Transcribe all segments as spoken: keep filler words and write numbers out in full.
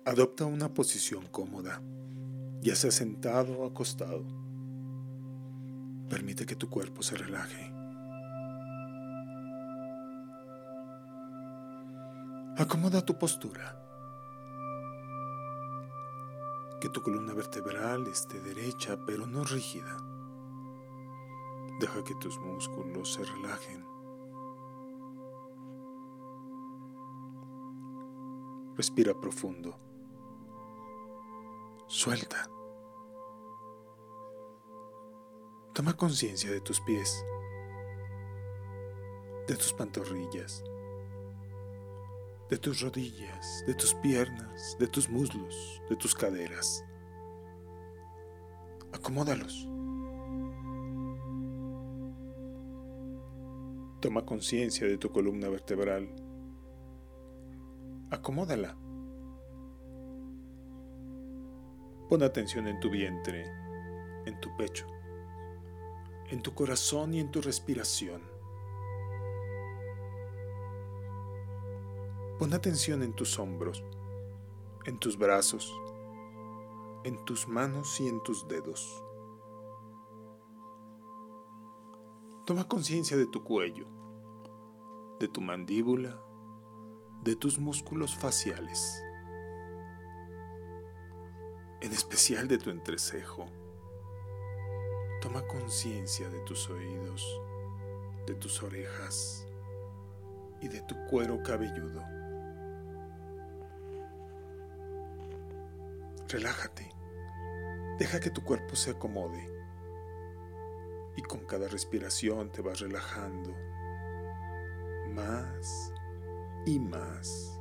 Adopta una posición cómoda, ya sea sentado o acostado. Permite que tu cuerpo se relaje. Acomoda tu postura. Que tu columna vertebral esté derecha, pero no rígida. Deja que tus músculos se relajen. Respira profundo. Suelta. Toma conciencia de tus pies, de tus pantorrillas, de tus rodillas, de tus piernas, de tus muslos, de tus caderas. Acomódalos. Toma conciencia de tu columna vertebral. Acomódala. Pon atención en tu vientre, en tu pecho, en tu corazón y en tu respiración. Pon atención en tus hombros, en tus brazos, en tus manos y en tus dedos. Toma conciencia de tu cuello, de tu mandíbula, de tus músculos faciales, en especial de tu entrecejo. Toma conciencia de tus oídos, de tus orejas y de tu cuero cabelludo. Relájate, deja que tu cuerpo se acomode y con cada respiración te vas relajando más y más.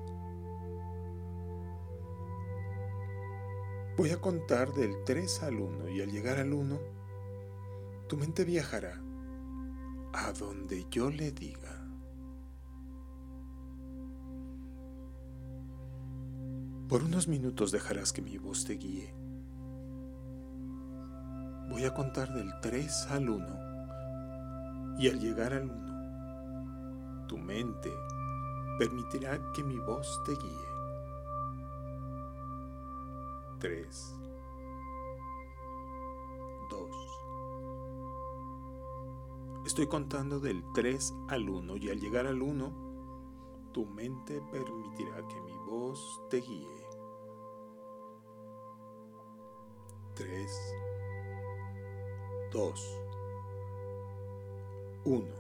Voy a contar del tres al uno y al llegar al uno, tu mente viajará a donde yo le diga. Por unos minutos dejarás que mi voz te guíe. Voy a contar del tres al uno y al llegar al uno, tu mente permitirá que mi voz te guíe. Tres, dos. Estoy contando del tres al uno y al llegar al uno, tu mente permitirá que mi voz te guíe. Tres, dos, uno.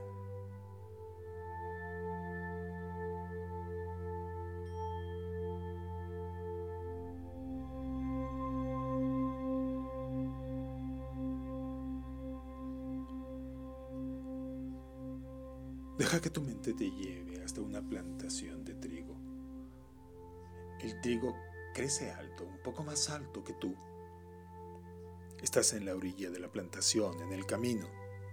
Deja que tu mente te lleve hasta una plantación de trigo. El trigo crece alto, un poco más alto que tú. Estás en la orilla de la plantación, en el camino.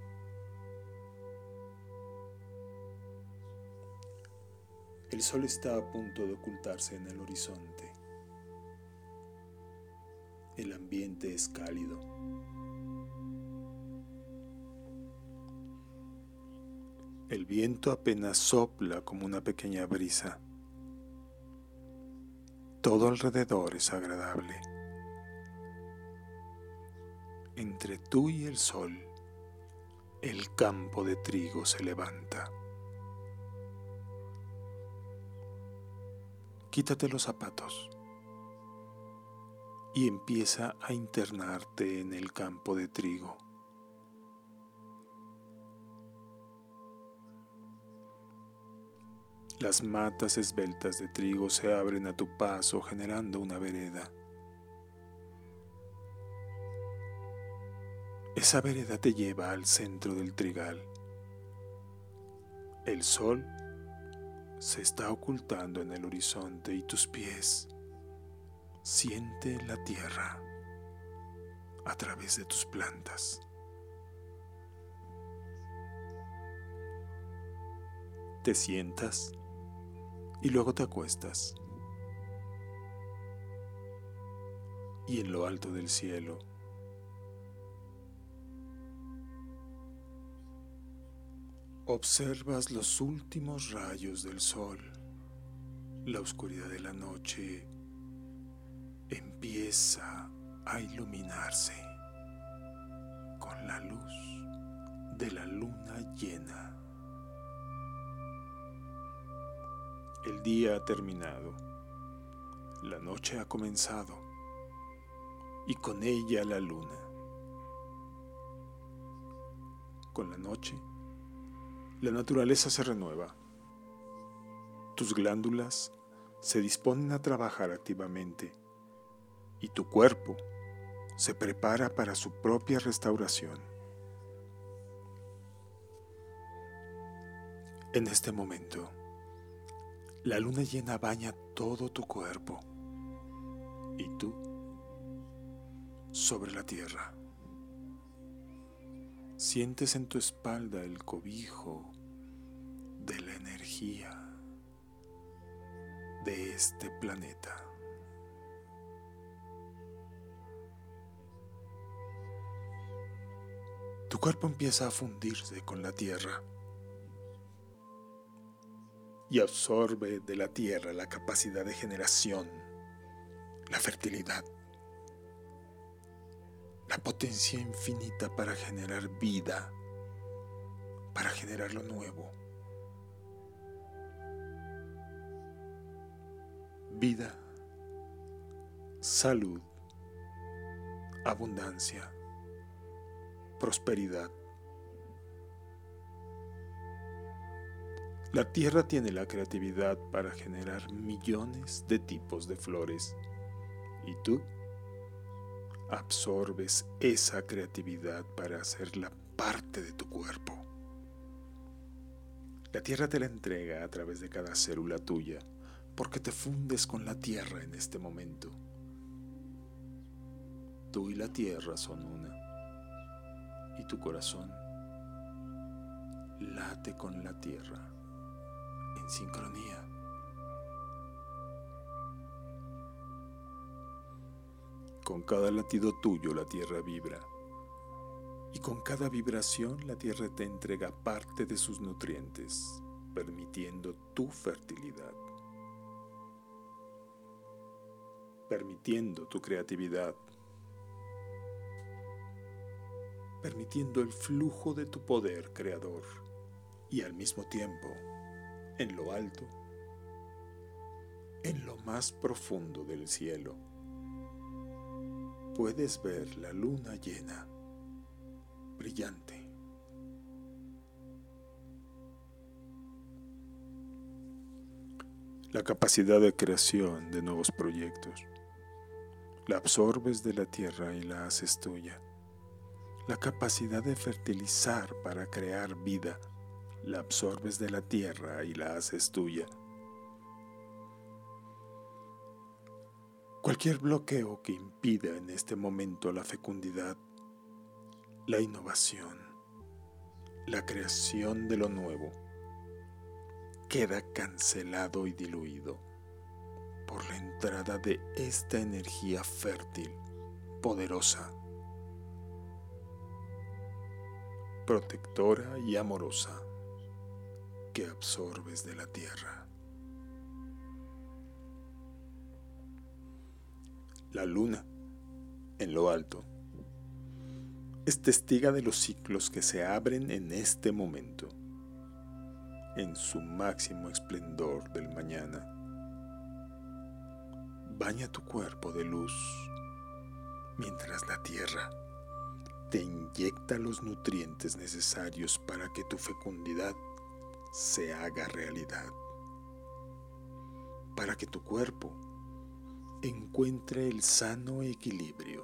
El sol está a punto de ocultarse en el horizonte. El ambiente es cálido. El viento apenas sopla como una pequeña brisa. Todo alrededor es agradable. Entre tú y el sol, el campo de trigo se levanta. Quítate los zapatos y empieza a internarte en el campo de trigo. Las matas esbeltas de trigo se abren a tu paso generando una vereda. Esa vereda te lleva al centro del trigal. El sol se está ocultando en el horizonte y tus pies sienten la tierra a través de tus plantas. Te sientas y luego te acuestas. Y en lo alto del cielo, observas los últimos rayos del sol, la oscuridad de la noche empieza a iluminarse con la luz de la luna llena. El día ha terminado, la noche ha comenzado y con ella la luna. Con la noche, la naturaleza se renueva. Tus glándulas se disponen a trabajar activamente y tu cuerpo se prepara para su propia restauración. En este momento, la luna llena baña todo tu cuerpo y tú sobre la tierra. Sientes en tu espalda el cobijo de la energía de este planeta. Tu cuerpo empieza a fundirse con la tierra y absorbe de la tierra la capacidad de generación, la fertilidad, la potencia infinita para generar vida, para generar lo nuevo. Vida, salud, abundancia, prosperidad. La tierra tiene la creatividad para generar millones de tipos de flores y tú absorbes esa creatividad para hacerla parte de tu cuerpo. La tierra te la entrega a través de cada célula tuya porque te fundes con la tierra en este momento. Tú y la tierra son una y tu corazón late con la tierra en sincronía. Con cada latido tuyo la tierra vibra y con cada vibración la tierra te entrega parte de sus nutrientes, permitiendo tu fertilidad, permitiendo tu creatividad, permitiendo el flujo de tu poder creador y al mismo tiempo, en lo alto, en lo más profundo del cielo, puedes ver la luna llena, brillante. La capacidad de creación de nuevos proyectos la absorbes de la tierra y la haces tuya. La capacidad de fertilizar para crear vida la absorbes de la tierra y la haces tuya. Cualquier bloqueo que impida en este momento la fecundidad, la innovación, la creación de lo nuevo, queda cancelado y diluido por la entrada de esta energía fértil, poderosa, protectora y amorosa que absorbes de la tierra. La luna, en lo alto, es testiga de los ciclos que se abren en este momento, en su máximo esplendor del mañana. Baña tu cuerpo de luz, mientras la tierra te inyecta los nutrientes necesarios para que tu fecundidad se haga realidad, para que tu cuerpo encuentre el sano equilibrio,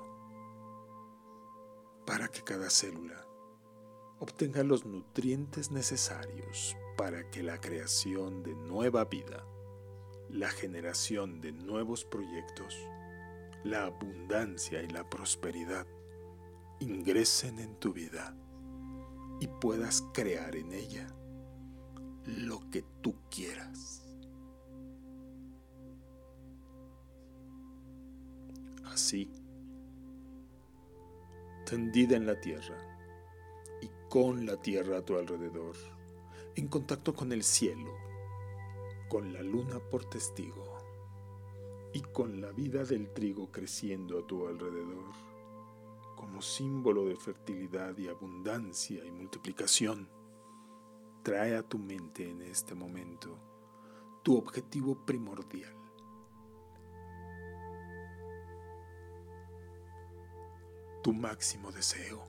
para que cada célula obtenga los nutrientes necesarios para que la creación de nueva vida, la generación de nuevos proyectos, la abundancia y la prosperidad ingresen en tu vida y puedas crear en ella lo que tú quieras. Así, tendida en la tierra y con la tierra a tu alrededor, en contacto con el cielo, con la luna por testigo, y con la vida del trigo creciendo a tu alrededor, como símbolo de fertilidad y abundancia y multiplicación, trae a tu mente en este momento tu objetivo primordial. Tu máximo deseo.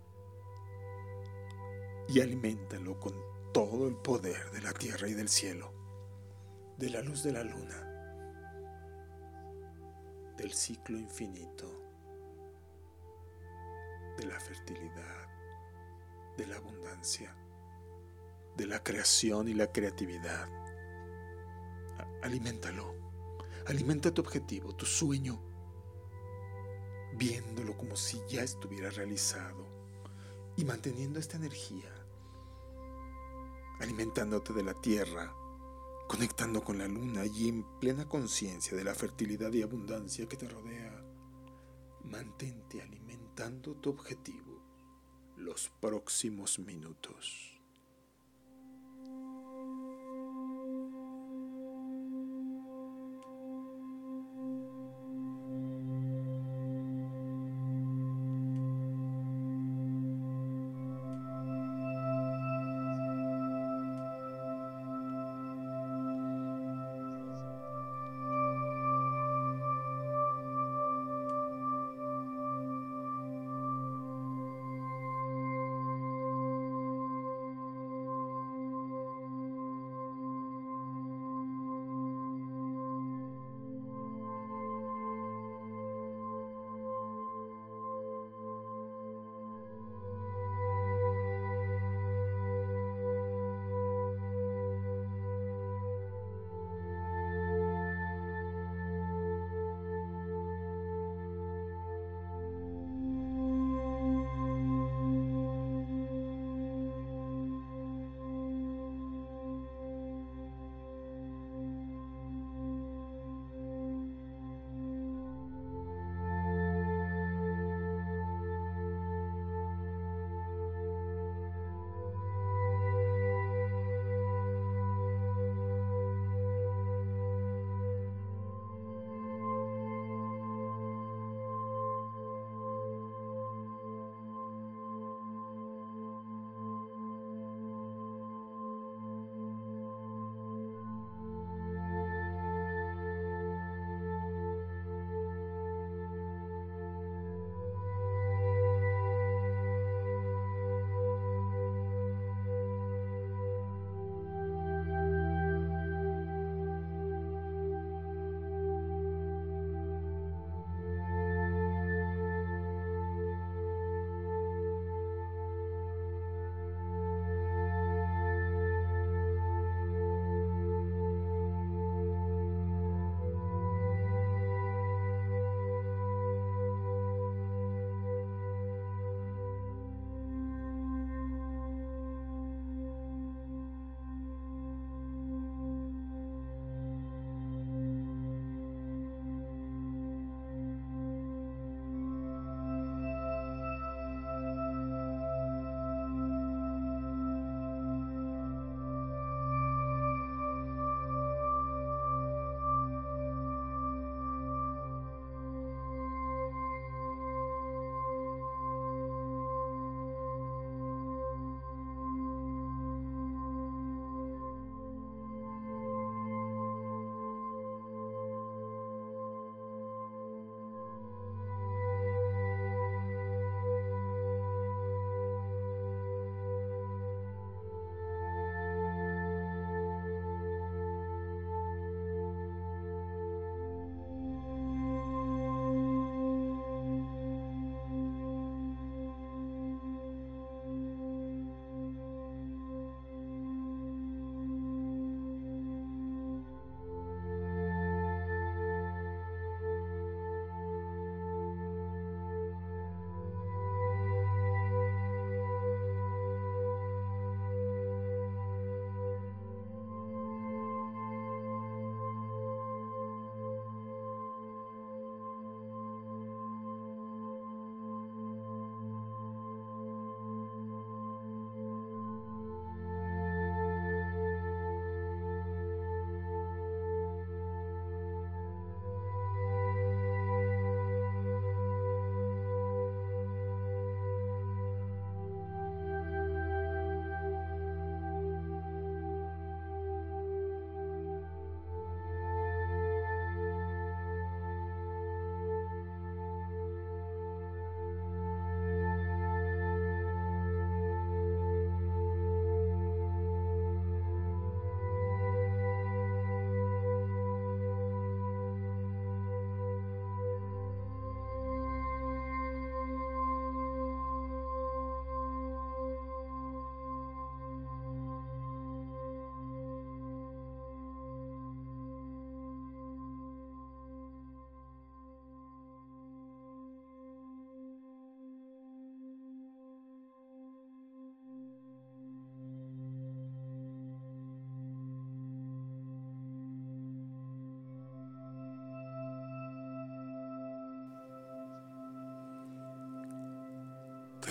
Y aliméntalo con todo el poder de la tierra y del cielo, de la luz de la luna, del ciclo infinito, de la fertilidad, de la abundancia, de la creación y la creatividad. Aliméntalo, alimenta tu objetivo, tu sueño, viéndolo como si ya estuviera realizado y manteniendo esta energía, alimentándote de la tierra, conectando con la luna y en plena conciencia de la fertilidad y abundancia que te rodea. Mantente alimentando tu objetivo los próximos minutos.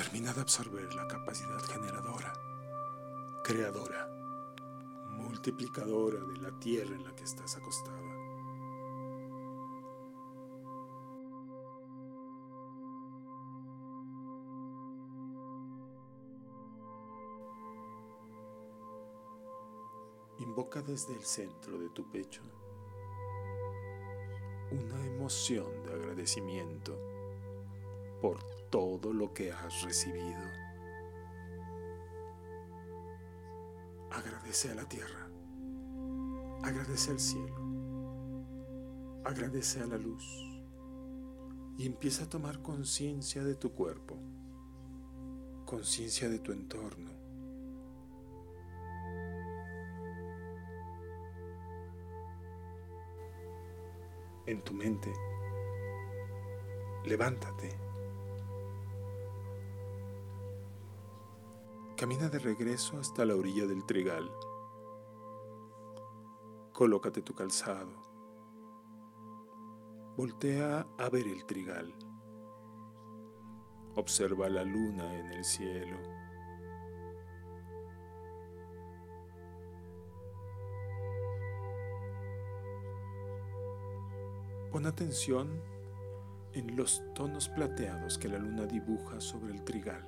Termina de absorber la capacidad generadora, creadora, multiplicadora de la tierra en la que estás acostada. Invoca desde el centro de tu pecho una emoción de agradecimiento por todo lo que has recibido. Agradece a la tierra, agradece al cielo, agradece a la luz y empieza a tomar conciencia de tu cuerpo, conciencia de tu entorno. En tu mente, levántate. Camina de regreso hasta la orilla del trigal. Colócate tu calzado. Voltea a ver el trigal. Observa la luna en el cielo. Pon atención en los tonos plateados que la luna dibuja sobre el trigal.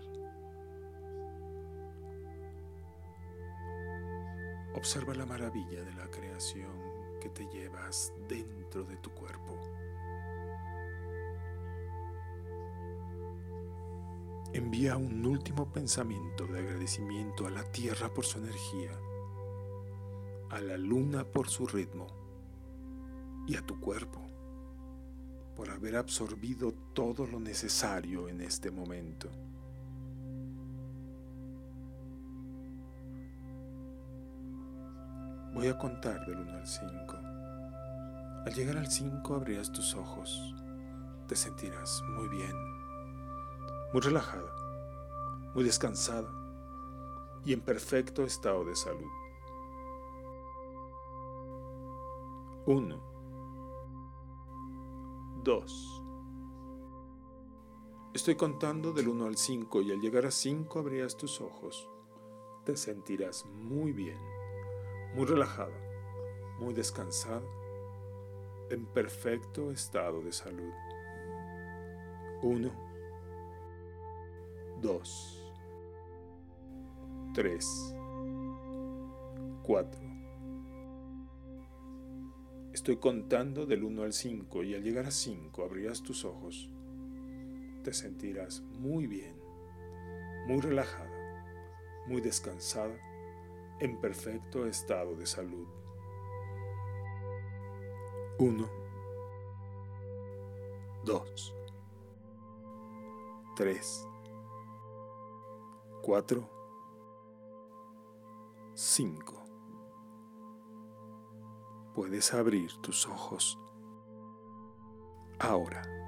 Observa la maravilla de la creación que te llevas dentro de tu cuerpo. Envía un último pensamiento de agradecimiento a la tierra por su energía, a la luna por su ritmo y a tu cuerpo por haber absorbido todo lo necesario en este momento. Voy a contar del uno al cinco. Al llegar al cinco abrirás tus ojos. Te sentirás muy bien, muy relajada, muy descansada y en perfecto estado de salud. Uno. Dos. Estoy contando del uno al cinco y al llegar a cinco abrirás tus ojos. Te sentirás muy bien, muy relajada, muy descansada, en perfecto estado de salud. Uno. Dos. Tres. Cuatro. Estoy contando del uno al cinco y al llegar a cinco abrirás tus ojos. Te sentirás muy bien, muy relajada, muy descansada, en perfecto estado de salud. Uno. Dos. Tres. Cuatro. Cinco. Puedes abrir tus ojos ahora.